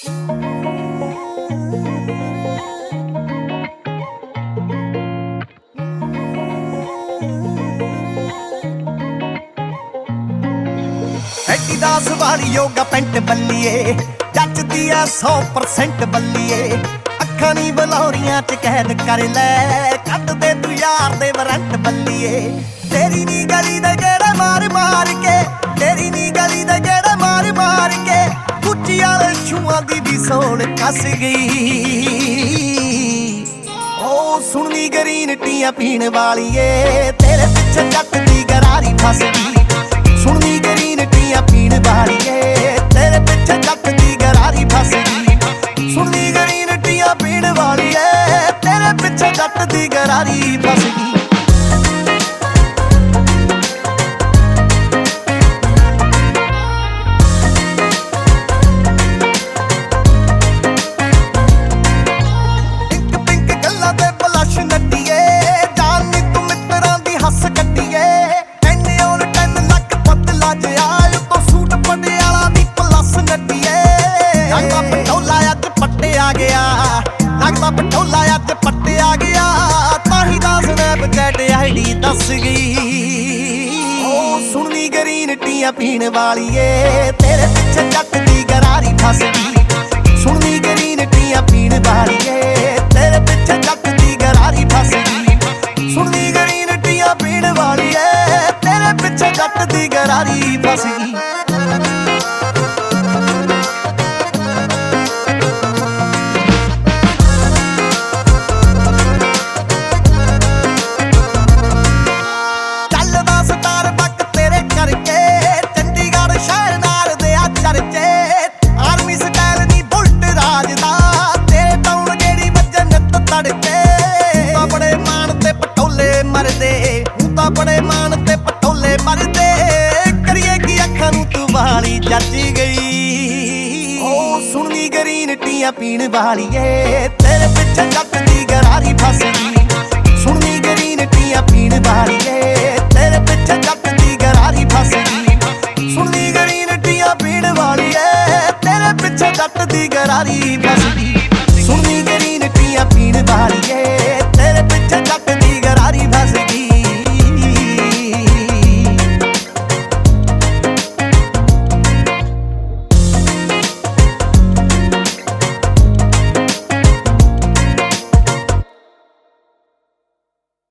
Adidas ਵਾਲੀ yoga pant ਬੱਲੀਏ ਜੱਜਦੀ ਐ 100% ਬੱਲੀਏ। ਅੱਖਾਂ ਨੀ ਬਲੌਰੀਆਂ ਚ ਕੈਦ ਕਰ ਲੈ, ਕੱਢ ਦੇ ਤੂੰ ਯਾਰ ਦੇ ਵਾਰੰਟ ਬੱਲੀਏ। ਤੇਰੀ ਨੀ ਗਲੀ ਦੇ ਗੇੜੇ ਮਾਰ ਮਾਰ ਕੇ, ਤੇਰੀ ਨੀ ਗਲੀ ਦੇ ਗੇੜੇ ਮਾਰ ਮਾਰ ਕੇ ਗੁੱਚੀ ਵਾਲੇ ਛੂਆਂ ਦੀ ਵੀ ਸੋਣ ਕੱਸ ਗਈ। ਓ ਸੁਣਨੀ ਗਰੀਨ ਟੀਆਂ ਪੀਣ ਵਾਲੀਏ, ਤੇਰੇ ਪਿੱਛੇ ਜੱਟ ਦੀ ਗਰਾਰੀ ਫਸ ਗਈ। ਸੁਣਨੀ ਗਰੀਨ ਟੀਆਂ ਪੀਣ ਵਾਲੀਏ, ਤੇਰੇ ਪਿੱਛੇ ਜੱਟ ਦੀ ਗਰਾਰੀ ਫਸ ਗਈ। ਸੁਣਨੀ ਗਰੀਨ ਟੀਆਂ ਪੀਣ ਵਾਲੀਏ, ਤੇਰੇ ਪਿੱਛੇ ਜੱਟ ਦੀ ਗਰਾਰੀ ਫਸ ਗਈ। ਲੱਗਦਾ ਪਟੋਲਾ ਅੱਜ ਪੱਟਿਆ ਗਿਆ, ਤਾਹੀਂ ਦਾ ਸਨੈਪਚੈਟ ਆਈਡੀ ਦੱਸ ਗਈ। ਓ ਸੁਣਨੀ ਗਰੀਨ ਟੀਆਂ ਪੀਣ ਵਾਲੀਏ, ਤੇਰੇ ਪਿੱਛੇ ਜੱਟ ਦੀ ਗਰਾਰੀ ਫਸ ਗਈ। ਸੁਣਨੀ ਗਰੀਨ ਟੀਆਂ ਪੀਣ ਵਾਲੀਏ, ਤੇਰੇ ਪਿੱਛੇ ਜੱਟ ਦੀ ਗਰਾਰੀ ਫਸ ਗਈ। ਸੁਣਨੀ ਗਰੀਨ ਟੀਆਂ ਪੀਣ ਵਾਲੀਏ, ਤੇਰੇ ਪਿੱਛੇ ਜੱਟ ਦੀ ਗਰਾਰੀ ਫਸ ਗਈ। ਬੜੇ ਮਾਣ ਤੇ ਪਟੋਲੇ ਮਰਦੇ, ਕਰੀਏ ਕੀ ਅੱਖਾਂ ਨੂੰ ਤੂੰ ਵਾਲੀ ਜੱਜ ਗਈ। ਓ ਸੁਣਨੀ ਗਰੀਨ ਟੀਆਂ ਪੀਣ ਵਾਲੀਏ, ਤੇਰੇ ਪਿੱਛੇ ਜੱਟ ਦੀ ਗਰਾਰੀ ਫਸ ਗਈ। ਸੁਣਨੀ ਗਰੀਨ ਟੀਆਂ ਪੀਣ ਵਾਲੀਏ,